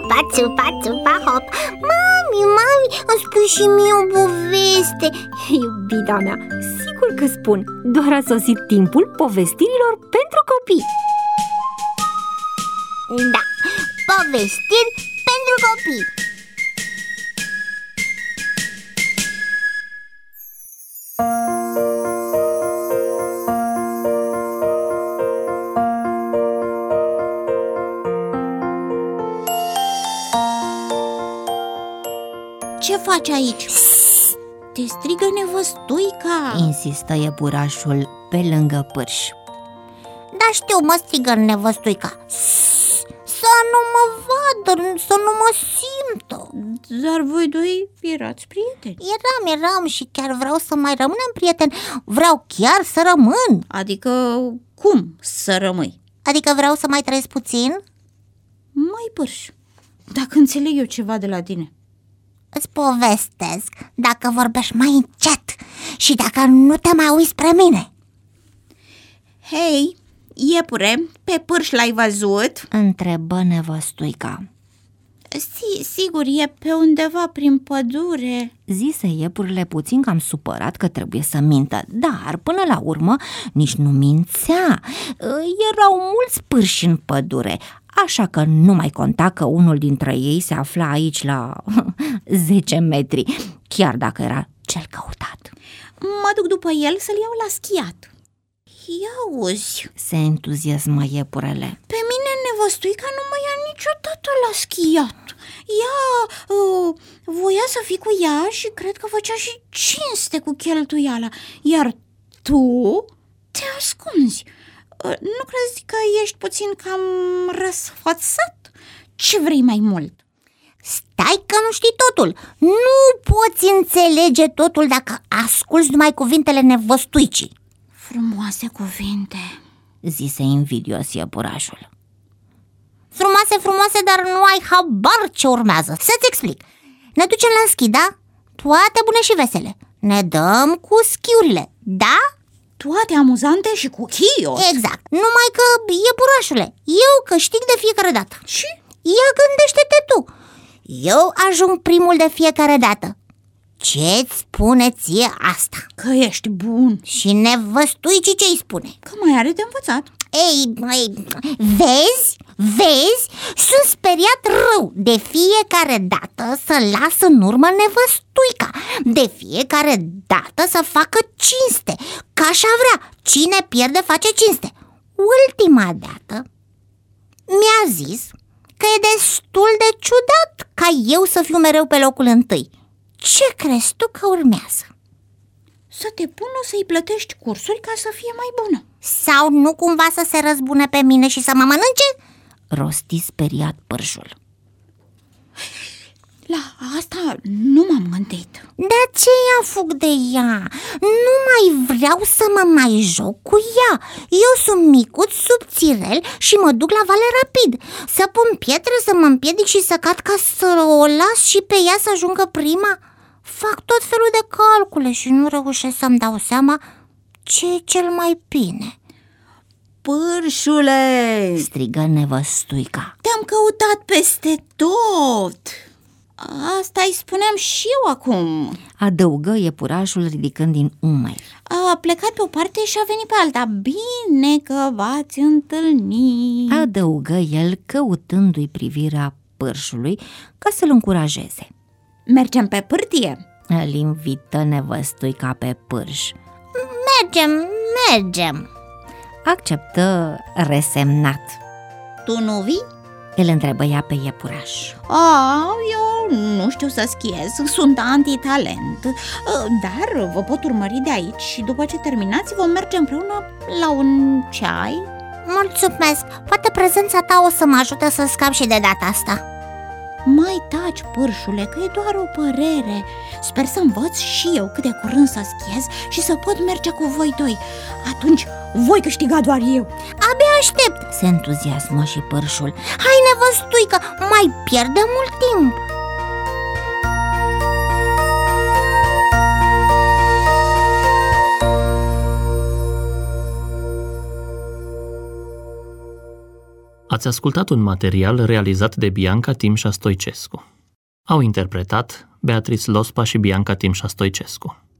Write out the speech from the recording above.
țupa, țupa, țupa, hop. Mami, îmi spui și mie o poveste. Iubita mea, sigur că spun. Doar a sosit timpul povestirilor pentru copii. Da, povestiri pentru copii. Ce faci aici? Te strigă nevăstuica, insistă iepurașul pe lângă Pârș. Da, știu, mă strigă nevăstuica. Să nu mă vadă, să nu mă simtă. dar voi doi erați prieteni. Eram și chiar vreau să mai rămânem prieteni. Vreau chiar să rămân. Adică cum să rămâi? Adică vreau să mai trăiesc puțin. Mai Pârș, dacă înțeleg eu ceva de la tine. Îți povestesc dacă vorbești mai încet și dacă nu te mai uiți spre mine. Hei, iepure, pe Pârș l-ai văzut? Întrebă nevăstuica. Sigur, e pe undeva prin pădure, zise iepurile puțin cam supărat că trebuie să mintă, dar până la urmă nici nu mințea. Erau mulți pârși în pădure, așa că nu mai conta că unul dintre ei se afla aici la 10 metri, chiar dacă era cel căutat. Mă duc după el să-l iau la schiat. Ia uzi, se entuziasmă iepurele. Pe mine nevăstuica nu mă ia niciodată la schiat. Ea voia să fii cu ea și cred că făcea și cinste cu cheltuiala. Iar tu te ascunzi. Nu crezi că ești puțin cam răsfățat? Ce vrei mai mult? Stai că nu știi totul. Nu poți înțelege totul dacă asculți numai cuvintele nevăstuicii. Frumoase cuvinte, zise invidios iepurașul. Frumoase, dar nu ai habar ce urmează. Să-ți explic. Ne ducem la schi, da? Toate bune și vesele. Ne dăm cu schiurile, da? Toate amuzante și cu chios. Exact, numai că, iepurașule, eu câștig de fiecare dată. Și? Ia gândește-te tu. Eu ajung primul de fiecare dată. Ce-ți spune ție asta? Că ești bun. Și nevăstuicii ce-i spune? Că mai are de învățat. Ei, vezi? Sunt speriat rău. De fiecare dată să las în urmă nevăstuica. De fiecare dată să facă cinste. Că așa vrea. Cine pierde face cinste. Ultima dată mi-a zis că e destul de ciudat ca eu să fiu mereu pe locul întâi. Ce crezi tu că urmează? Să te pună să-i plătești cursuri ca să fie mai bună. Sau nu cumva să se răzbune pe mine și să mă mănânce? Rosti speriat Pârșul. La asta nu m-am gândit. De aceea fug de ea. Nu mai vreau să mă mai joc cu ea. Eu sunt micuț, subțirel și mă duc la vale rapid. Să pun pietre, să mă împiedic și să cad ca să o las și pe ea să ajungă prima. Fac tot felul de calcule și nu reușesc să-mi dau seama ce e cel mai bine. Pârșule, strigă nevăstuica, te-am căutat peste tot. Asta îi spuneam și eu acum, adăugă iepurașul ridicând din umeri. A plecat pe o parte și a venit pe alta. Bine că v-ați întâlnit, adăugă el căutându-i privirea Pârșului ca să-l încurajeze. Mergem pe pârtie? Îl invită nevăstuica pe Pârș. Mergem. Acceptă resemnat. Tu nu vii? Îl întrebă ea pe iepuraș. Eu nu știu să schiez, sunt antitalent, dar vă pot urmări de aici și după ce terminați vom merge împreună la un ceai. Mulțumesc, poate prezența ta o să mă ajute să scap și de data asta. Mai taci, Pârșule, că e doar o părere. Sper să învăț și eu cât de curând să schiez și să pot merge cu voi doi. Atunci voi câștiga doar eu. Abia aștept, se entuziasmă și Pârșul. Hai, nevăstuică, mai pierdem mult timp. Ați ascultat un material realizat de Bianca Timșa Stoicescu. Au interpretat Beatrice Lospa și Bianca Timșa Stoicescu.